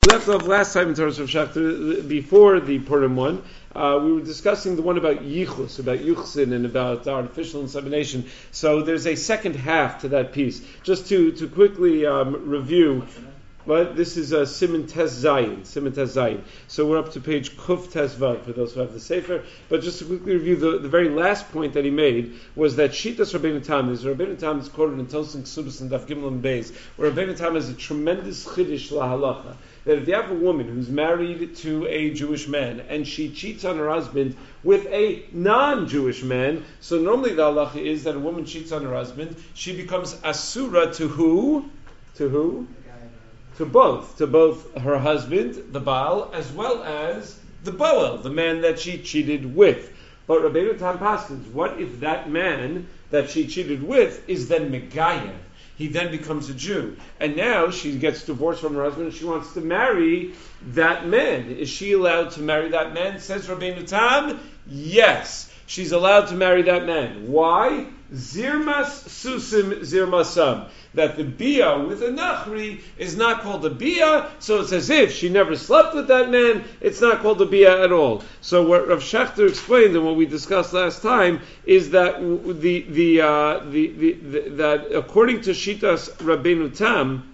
Left off last time in terms of Shachter, before the Purim one, we were discussing the one about Yichus, about Yuchsin, and about artificial insemination. So there's a second half to that piece. Just to quickly review, but this is Siman Tes Zayin. So we're up to page Kuf Tes Vav for those who have the Sefer. But just to quickly review, the very last point that he made was that Shitas Rabbeinu Tam is quoted in Tosin Ksubas and Daf Gimel and Beis, where Rabbeinu Tam has a tremendous chiddush lahalacha. That if you have a woman who's married to a Jewish man and she cheats on her husband with a non-Jewish man, so normally the halacha is that a woman cheats on her husband, she becomes asura to who? To who? To both her husband, the Baal, as well as the Boel, the man that she cheated with. But Rabbeinu Tam paskins, what if that man that she cheated with is then Megayah? He then becomes a Jew. And now she gets divorced from her husband and she wants to marry that man. Is she allowed to marry that man? Says Rabbeinu Tam, yes. She's allowed to marry that man. Why? Zirmas susim zirmasam. That the bia with a nachri is not called a bia, so it's as if she never slept with that man. It's not called a bia at all. So what Rav Shechter explained and what we discussed last time is that that according to Shitas Rabbeinu Tam,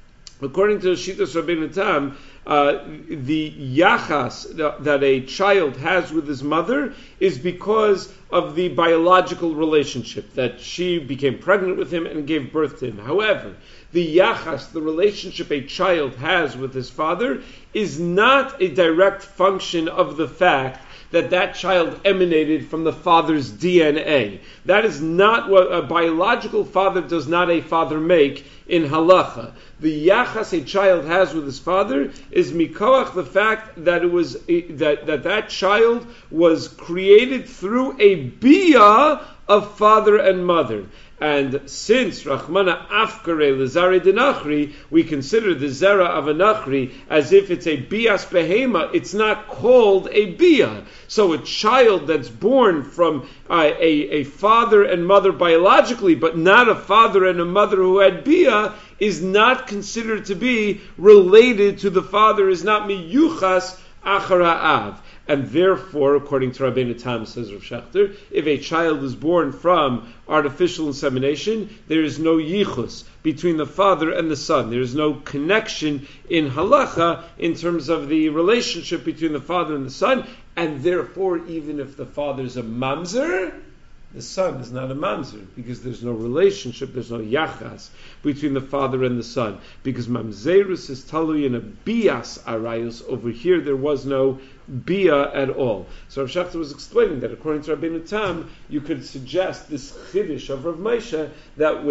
the yachas that a child has with his mother is because of the biological relationship, that she became pregnant with him and gave birth to him. However, the yachas, the relationship a child has with his father, is not a direct function of the fact that child emanated from the father's DNA. That is not what a biological father does not a father make in halacha. The yachas a child has with his father is mikoach the fact that it was that child was created through a bia of father and mother. And since Rachmana Afkare Lizare Denachri, we consider the Zera of a Nachri as if it's a Bias Behema, it's not called a Bia. So a child that's born from a father and mother biologically, but not a father and a mother who had Bia, is not considered to be related to the father, is not Miyuchas Achara Av. And therefore, according to Rabbeinu Tam, says Rav Shechter, if a child is born from artificial insemination, there is no yichus between the father and the son. There is no connection in halacha in terms of the relationship between the father and the son, and therefore, even if the father is a mamzer, the son is not a mamzer, because there's no relationship, there's no yachas between the father and the son. Because mamzerus is talui in a bias arayos. Over here, there was no bia at all. So Rav Shechter was explaining that according to Rabbeinu Tam, you could suggest this chiddush of Rav Moshe that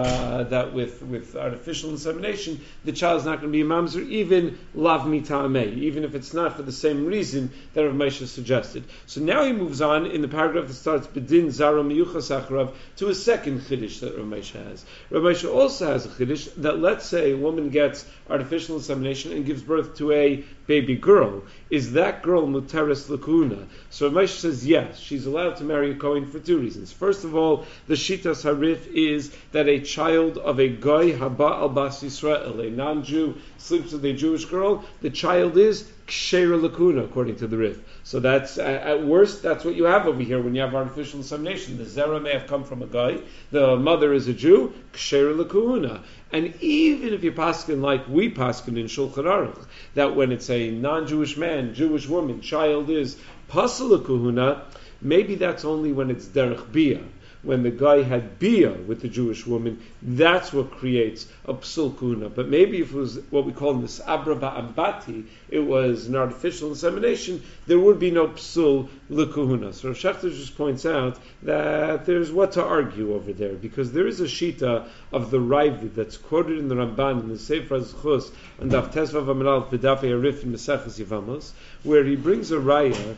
with artificial insemination, the child is not going to be a mamzer, even lav mitameh, even if it's not for the same reason that Rav Moshe suggested. So now he moves on in the paragraph that starts bedin zara miyuchas acharav to a second chiddush that Rav Moshe has. Rav Moshe also has a chiddush that, let's say a woman gets artificial insemination and gives birth to a baby girl. Is that girl muteres lakuna? So Rav Moshe says yes, she's allowed to marry a Kohen for two reasons. First of all, the Shitas Harif is that a child of a goy haba al bas Yisrael, a non-Jew, sleeps with a Jewish girl, the child is ksheira lakuna, according to the Rif. So that's, at worst, that's what you have over here when you have artificial insemination. The zera may have come from a guy, the mother is a Jew, ksheira lakuna. And even if you paskin like we paskin in Shulchan Aruch, that when it's a non-Jewish man, Jewish woman, child is pasala kuhuna, maybe that's only when it's derech bia. When the guy had bia with the Jewish woman, that's what creates a psul kuhuna. But maybe if it was what we call this abra ba'ambati, it was an artificial insemination, there would be no psul lekuhuna. So Rav Shechter just points out that there's what to argue over there, because there is a shita of the Ravid that's quoted in the Ramban in the Sefer Zchus and Daf Tesvav Amiral Pedafei Arif in Meseches Yevamos, where he brings a raya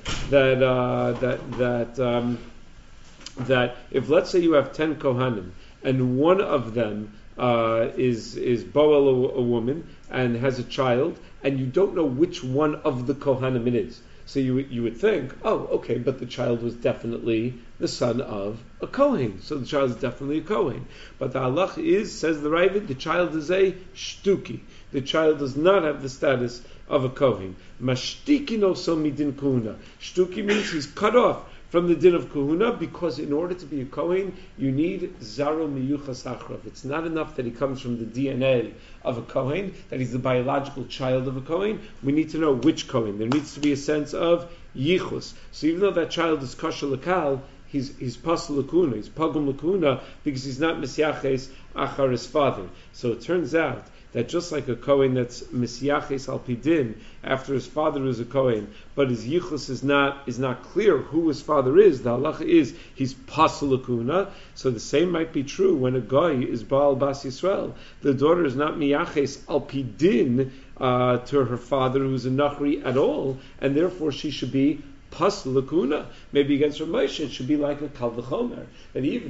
that if, let's say, you have 10 Kohanim and one of them is Boel, a woman, and has a child, and you don't know which one of the Kohanim it is. So you would think, oh, okay, but the child was definitely the son of a Kohen. So the child is definitely a Kohen. But the halach is, says the Ravid, the child is a shtuki. the child does not have the status of a Kohen. Mashtikin also midin kuhuna. Shtuki means he's cut off from the din of kahuna, because in order to be a Kohen, you need Zaro Miyuchas Achrav. It's not enough that he comes from the DNA of a Kohen, that he's the biological child of a Kohen. We need to know which Kohen. There needs to be a sense of Yichus. So even though that child is Kosher Lakal, he's Pasal Lakuna, he's Pagum Lakuna, because he's not Mesyaches Achar his father. So it turns out that just like a Kohen that's Mesyaches al Pidin after his father is a Kohen, but his Yichus is not clear who his father is, the halacha is he's Pasal Lakuna. So the same might be true when a guy is Baal Bas Yisrael. The daughter is not Meyaches al Pidin to her father who's a Nachri at all, and therefore she should be Pasal Lakuna. Maybe against Rav Moshe it should be like a Kal V'chomer, that even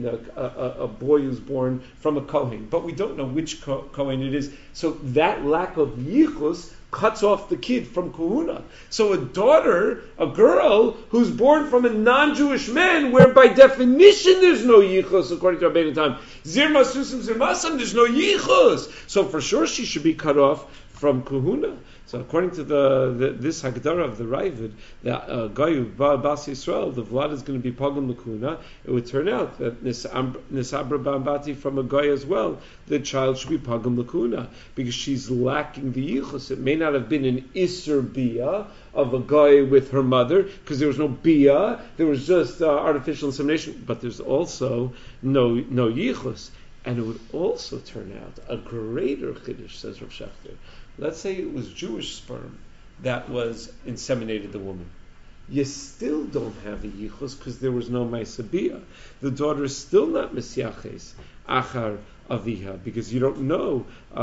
a boy who's born from a Kohen, but we don't know which Kohen it is. So that lack of Yichus cuts off the kid from Kahuna. So a daughter, a girl who's born from a non-Jewish man, where by definition there's no Yichus, according to Rabbeinu Tam, Zir Masusim Zir Masam, there's no Yichus. So for sure she should be cut off from Kahuna. So according to this Hagdara of the Ravid, the Gayu Bas Yisrael, the Vlad is going to be Pagam Lakuna. It would turn out that Nisabra Bambati from a Gayu as well, the child should be Pagam Lakuna, because she's lacking the Yichus. It may not have been an Isser Bia of a Gayu with her mother, because there was no Bia, there was just artificial insemination, but there's also no Yichus. And it would also turn out a greater Chiddush, says Rav Shechter. Let's say it was Jewish sperm that was inseminated the woman. You still don't have a Yichus because there was no Maisabiyah. The daughter is still not Mesyaches Achar Aviha, because you don't know,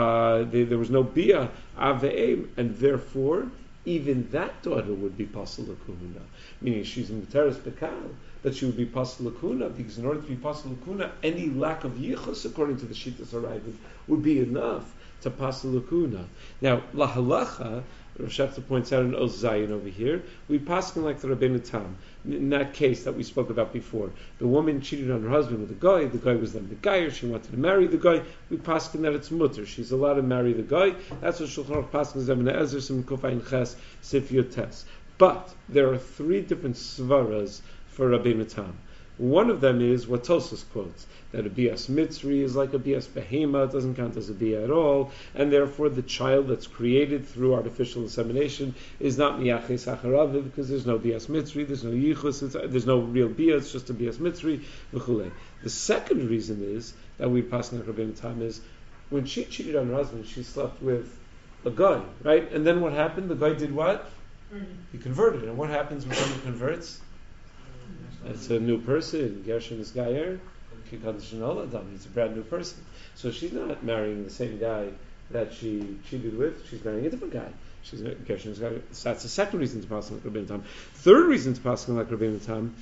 there was no Bia Aveim, and therefore even that daughter would be Pasal Lakuna, meaning she's in Teres Bekal, that she would be Pasal Lakuna, because in order to be Pasal Lakuna, any lack of Yichus, according to the Shittas Aravid, would be enough to Pasal Lakuna. Now, La Halacha, Rav Shechter points out in Oz Zayin over here, we paskin like the Rabbeinu Tam. In that case that we spoke about before, the woman cheated on her husband with the guy was then the guy, she wanted to marry the guy, we paskin that it's mutter, she's allowed to marry the guy. That's what Shulchan Aruch paskins Zevin Ezer, Sim Kofayin Ches, Sif Yotes. But there are three different svaras for Rabbeinu Tam. One of them is what Tosfos quotes, that a bias mitzri is like a bias behema, it doesn't count as a bia at all, and therefore the child that's created through artificial insemination is not miyaches acharav, because there's no bias mitzri, there's no yichus, there's no real bia, it's just a bias mitzri, v'chulei. The second reason is that we pass on Rabbeinu Tam is when she cheated on her husband, she slept with a guy, right? And then what happened? The guy did what? He converted. And what happens when someone converts? It's a new person. Gershon is Gayer. He's a brand new person. So she's not marrying the same guy that she cheated with. She's marrying a different guy. Gershon is Gayer. So that's the second reason to pass on like Rabbeinu Tam. Third reason to pass on like Rabbeinu Tam,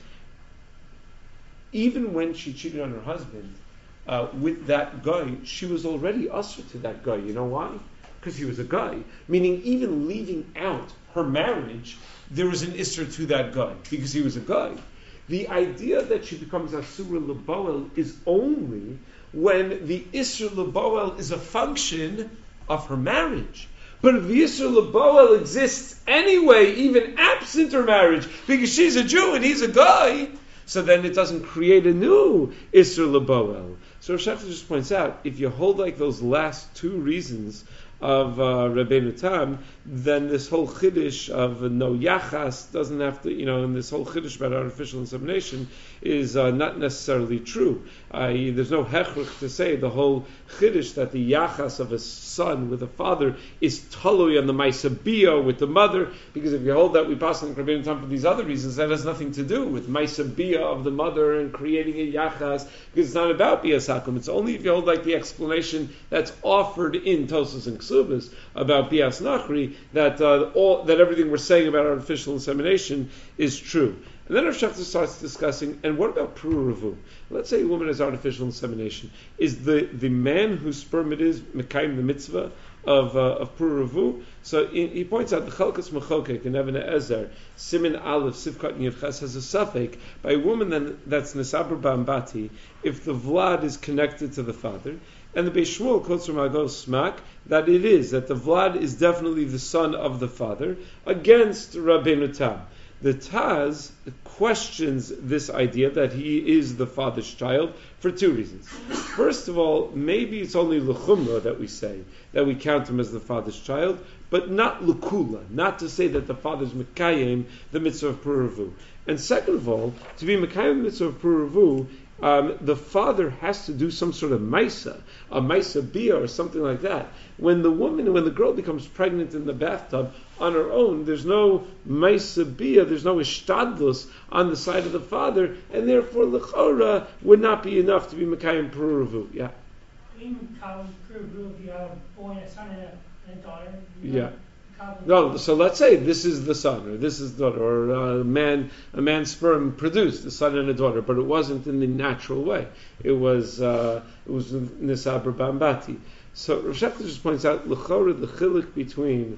even when she cheated on her husband with that guy, she was already usher to that guy. You know why? Because he was a guy. Meaning even leaving out her marriage, there was an isser to that guy because he was a guy. The idea that she becomes Asura L'Boel is only when the Isra L'Boel is a function of her marriage. But if the Isra L'Boel exists anyway, even absent her marriage, because she's a Jew and he's a guy, so then it doesn't create a new Isra L'Boel. So Rav Shechter just points out, if you hold like those last two reasons of Rabbeinu Tam, then this whole chiddush of no yachas doesn't have to, and this whole chiddush about artificial insemination is not necessarily true. There's no hechrich to say the whole chiddush that the yachas of a son with a father is talui on the maisabiyah with the mother, because if you hold that we pass on Rabbeinu Tam for these other reasons, that has nothing to do with maisabiyah of the mother and creating a yachas, because it's not about biasakum. It's only if you hold like the explanation that's offered in Tosfos and Ksubas about bias nachri that everything we're saying about artificial insemination is true. And then Rav Shechter starts discussing, and what about pruravu? Let's say a woman has artificial insemination. Is the man whose sperm it is mekayim the mitzvah of pruravu? So he points out the Chalkas Mechokek in Even Ezer, Simin Aleph, Sivkat and Yevches has a suffix by a woman that's Nesabra Bambati, if the Vlad is connected to the father, and the Beis Shmuel quotes from Agos Smak that it is, that the Vlad is definitely the son of the father, against Rabbeinu Tam. The Taz questions this idea that he is the father's child for two reasons. First of all, maybe it's only l'chumra that we say, that we count him as the father's child, but not l'kula, not to say that the father's mekayim the mitzvah of puravu. And second of all, to be mekayim the mitzvah of puravu, the father has to do some sort of maisa, a maisa bia or something like that. When the girl becomes pregnant in the bathtub on her own, there's no maisa bia, there's no ishtadlus on the side of the father, and therefore l'chora would not be enough to be mekayim puravu. Yeah. Even puravu, if you have a boy, a son, and a daughter. Yeah. No, so let's say this is the son, or this is the daughter, or a man's sperm produced a son and a daughter, but it wasn't in the natural way. It was nisabra bambati. So Rav Shechter just points out l'chora, the chilik between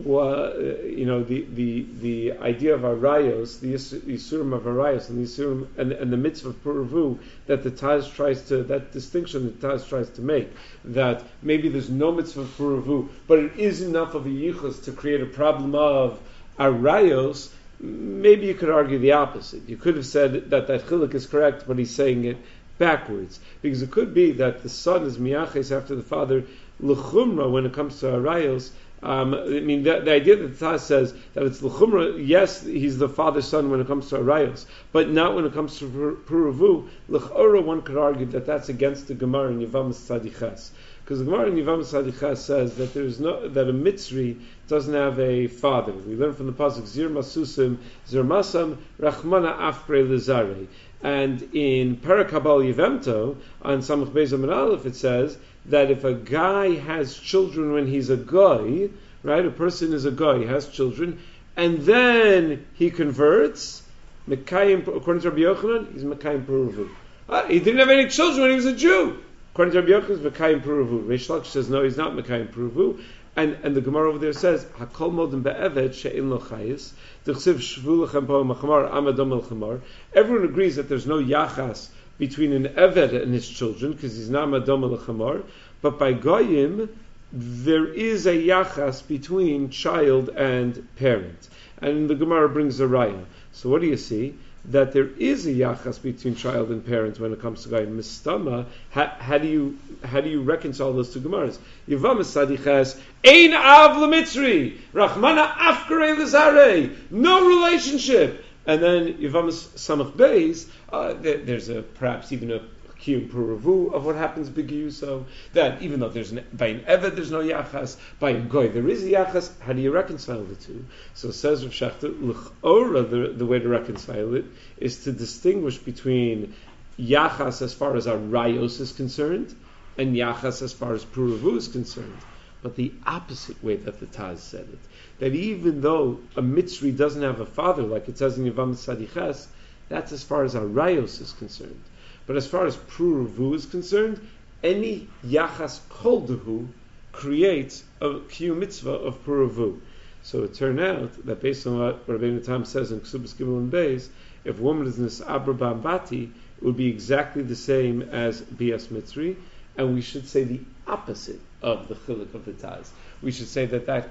the idea of arayos, the yisurim of arayos, and the yisurim and the mitzvah of puravu, that the Taz tries to, that distinction the Taz tries to make, that maybe there's no mitzvah of puravu, but it is enough of a yichus to create a problem of arayos. Maybe you could argue the opposite. You could have said that chilik is correct, but he's saying it backwards, because it could be that the son is miyaches after the father l'chumra when it comes to arayos. I mean, the idea that the Taz says that it's l'chumra, yes, he's the father's son when it comes to arayos, but not when it comes to puravu. L'chora, one could argue that that's against the Gemara in Yevamos Tzadiches, because the Gemara in Yevamos Tzadiches says that that a Mitzri doesn't have a father. We learn from the pasuk Zir Masusim Zir Masam Rachmana Afre Lizare, and in Parakabal Yevemto on Samach Beis Amud Aleph it says that if a guy has children when he's a guy, right, a person is a guy, he has children, and then he converts, Mekayim, according to Rabbi Yochanan, he's Mekayim Puravu. He didn't have any children when he was a Jew. According to Rabbi Yochanan, he's Mekayim Puravu. Reish Lakish says, no, he's not Mekayim Puravu. And the Gemara over there says, Hakol modem be'eved she'in lo chayis, d'chsiv shvu lechem po machamar amadom el chamar. Everyone agrees that there's no yachas between an Eved and his children, because he's not Madom al-Chamar, but by Goyim, there is a Yachas between child and parent. And the Gemara brings a Raya. So what do you see? That there is a Yachas between child and parent when it comes to Goyim. Mistama, how do you reconcile those two Gemaras? Yevamos Tzadiches, Ein Av L'Mitzri, Rachmana Afkarei L'Zarei, no relationship. And then Yevamos Samach Beis, there's perhaps even a kiyum puravu of what happens b'giyuso. That even though by an eved there's no yachas, by a goy there is a yachas. How do you reconcile the two? So says Rav Shechter, l'chora, the way to reconcile it is to distinguish between yachas as far as arayos is concerned and yachas as far as puravu is concerned. But the opposite way that the Taz said it, that even though a Mitzri doesn't have a father, like it says in Yevamos Tzadiches, that's as far as Arayos is concerned. But as far as Puravu is concerned, any Yachas Koldehu creates a Kiyum Mitzvah of Puravu. So it turned out that based on what Rabbeinu Tam says in Ksubas Gimel and Beis, if a woman is Nisabra Bambati, it would be exactly the same as Bias Mitzri, and we should say the opposite of the chiluk of the Taz. We should say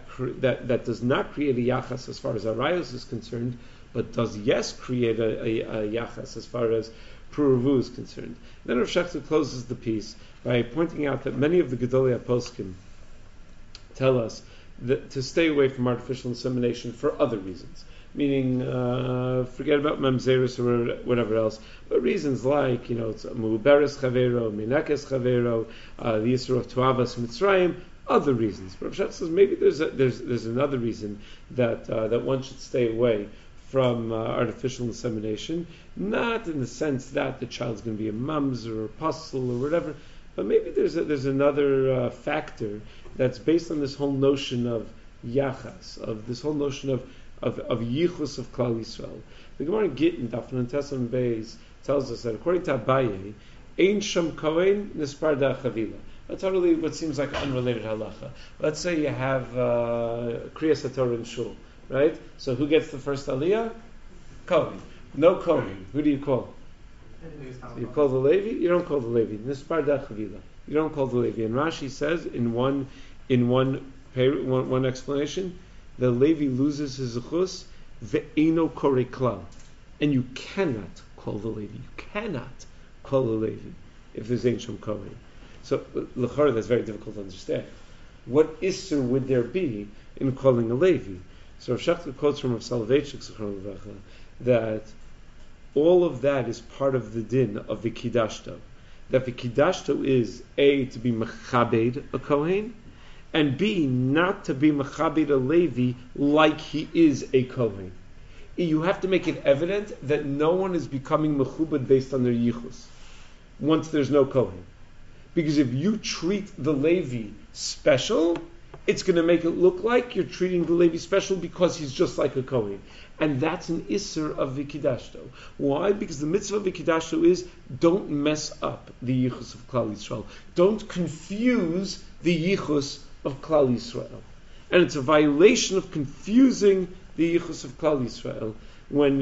that does not create a yachas as far as arayos is concerned, but does create a yachas as far as puravu is concerned. Then Rav Shechter closes the piece by pointing out that many of the Gedolei HaPoskim tell us that to stay away from artificial insemination for other reasons. Meaning, forget about mamzerus or whatever else, but reasons like, it's muberes chavero, minakes chavero, the yisur of tuavas mitzrayim, other reasons. But Rav Shechter says maybe there's another reason that one should stay away from artificial insemination, not in the sense that the child's going to be a mamzer or a puzzle or whatever, but maybe there's another factor that's based on this whole notion of yachas, of this whole notion of yichus of Klal Yisrael. The Gemara in Gittin, Daf Nun Beis, tells us that according to Abaye, Ein Sham Kohen Nisparda Chavila. That's totally what seems like unrelated halacha. Let's say you have Kriyas HaTorah in Shul, right? So who gets the first aliyah? Kohen. No Kohen. Who do you call? You call the Levi? You don't call the Levi. Nisparda Chavila. You don't call the Levi. And Rashi says in one explanation, the Levi loses his zechus ve'eno korei klal, and you cannot call the Levi. You cannot call the Levi if there's Ein Shom Kohen. So l'chara, that's very difficult to understand. What issur would there be in calling a Levi? So Rav Shechter quotes from Rav Soloveitchik that all of that is part of the din of the Kiddashto. That the Kiddashto is A, to be mechabed a Kohen, and B, not to be mechabed a Levi like he is a Kohen. You have to make it evident that no one is becoming mechubed based on their yichus once there's no Kohen. Because if you treat the Levi special, it's going to make it look like you're treating the Levi special because he's just like a Kohen. And that's an Isser of the Kiddashto. Why? Because the mitzvah of the Kiddashto is don't mess up the Yichus of Klal Yisrael. Don't confuse the Yichus of Klal Yisrael. And it's a violation of confusing the Yichus of Klal Yisrael when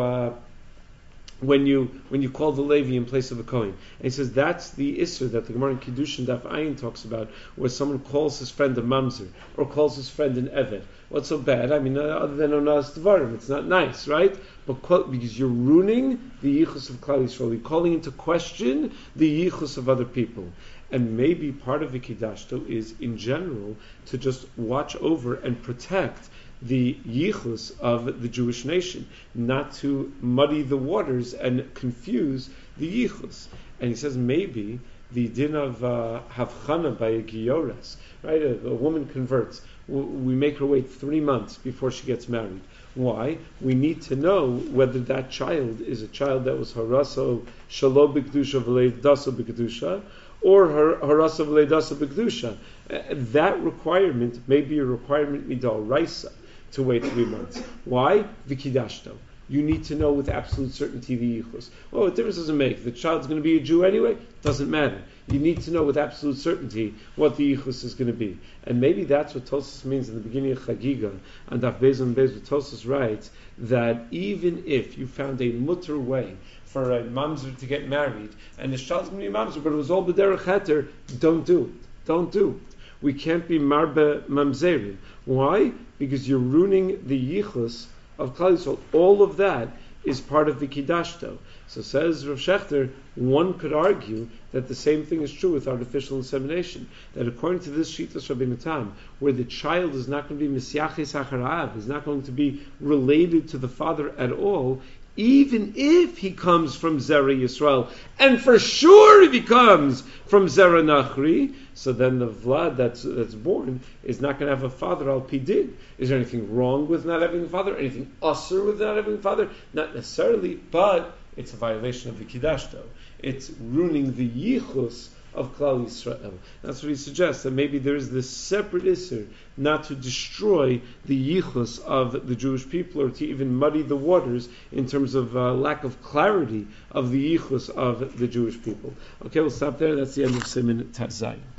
you call the Levi in place of a Kohen. And he says that's the Isser that the Gemara in Kiddushin Daf Ayin talks about, where someone calls his friend a mamzer or calls his friend an eved. What's so bad? I mean, other than onas dvarim, it's not nice, right? But because you're ruining the Yichus of Klal Yisrael, you're calling into question the Yichus of other people. And maybe part of the Kiddashto is, in general, to just watch over and protect the yichus of the Jewish nation, not to muddy the waters and confuse the yichus. And he says maybe the din of havchana by a giores, right? A woman converts. We make her wait 3 months before she gets married. Why? We need to know whether that child is a child that was haraso shalo b'kedusha v'lei daso b'kedusha, or haraso v'lei daso b'kedusha. That requirement may be a requirement midal raisa, to wait 3 months. Why? V'kidashto. You need to know with absolute certainty the yichus. Well, what difference does it make? The child's going to be a Jew anyway? Doesn't matter. You need to know with absolute certainty what the yichus is going to be. And maybe that's what Tosfos means in the beginning of Chagiga. And Daf Beis and Beis, Tosfos writes that even if you found a mutter way for a mamzer to get married, and the child's going to be a mamzer, but it was all b'derech heter, don't do it. Don't do it. We can't be marbe mamzerim. Why? Because you're ruining the yichus of Klal Yisrael. All of that is part of the Kiddashto. So says Rav Shechter, one could argue that the same thing is true with artificial insemination. That according to this Shitas Rabbeinu Tam, where the child is not going to be Misyaches Acharav, is not going to be related to the father at all, even if he comes from Zera Yisrael, and for sure if he comes from Zera Nachri, so then the Vlad that's born is not going to have a father al pidin. Is there anything wrong with not having a father? Anything usher with not having a father? Not necessarily, but it's a violation of the Kiddashto. It's ruining the yichus of Klal Yisrael. That's what he suggests, that maybe there is this separate Isser not to destroy the yichus of the Jewish people, or to even muddy the waters in terms of lack of clarity of the yichus of the Jewish people. Okay, we'll stop there. That's the end of Siman Taf Zayin.